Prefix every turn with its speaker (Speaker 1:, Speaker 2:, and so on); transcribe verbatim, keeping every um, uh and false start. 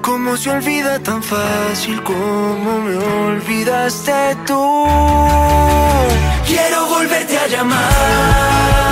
Speaker 1: Cómo se olvida tan fácil, como me olvidaste tú. Quiero volverte a llamar